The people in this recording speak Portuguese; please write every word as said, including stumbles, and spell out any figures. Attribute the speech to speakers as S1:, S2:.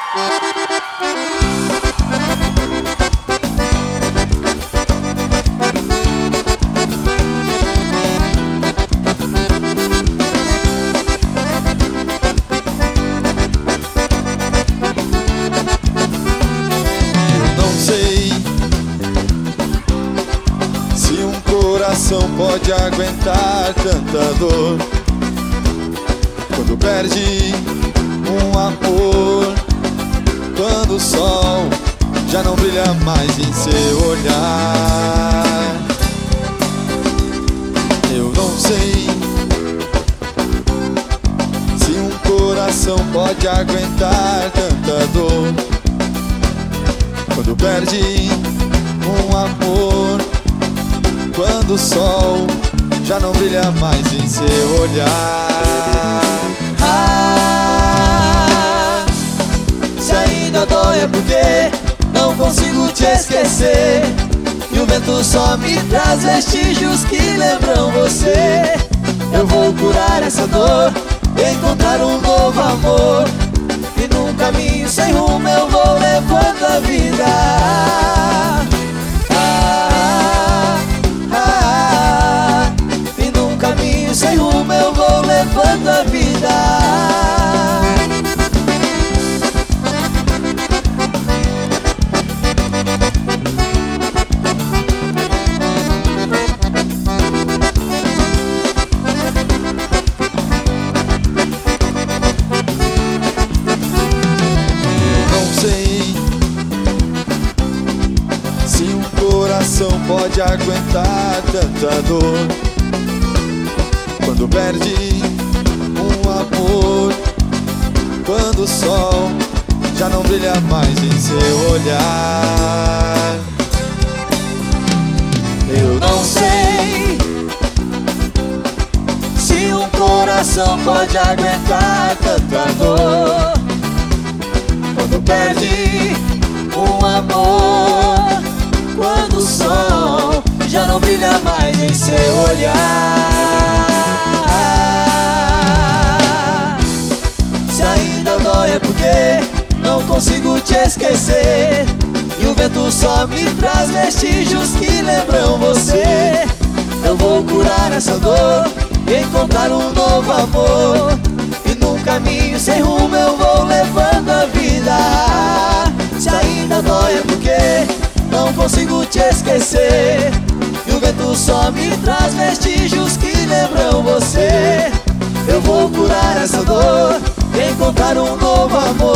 S1: Pode aguentar tanta dor quando perde um amor, quando o sol já não brilha mais em seu olhar. Eu não sei se um coração pode aguentar tanta dor quando perde um amor, quando o sol já não brilha mais em seu olhar.
S2: Ah, se ainda dói é porque não consigo te esquecer, e o vento só me traz vestígios que lembram você. Eu vou curar essa dor, encontrar um novo amor, e num caminho sem rumo eu vou levando a vida. Sem rumo eu vou levando a vida.
S1: Eu não sei se um coração pode aguentar tanta dor quando perde um amor, quando o sol já não brilha mais em seu olhar.
S2: Eu não sei se um coração pode aguentar tanta dor quando perde um amor, quando o sol já não brilha mais em seu olhar. Se ainda dói é porque não consigo te esquecer, e o vento só me traz vestígios que lembram você. Eu vou curar essa dor, encontrar um novo amor, e num caminho sem rumo eu vou levando a vida. Se ainda dói é porque não consigo te esquecer, e o vento só me traz vestígios que lembram você. Eu vou curar essa dor, encontrar um novo amor,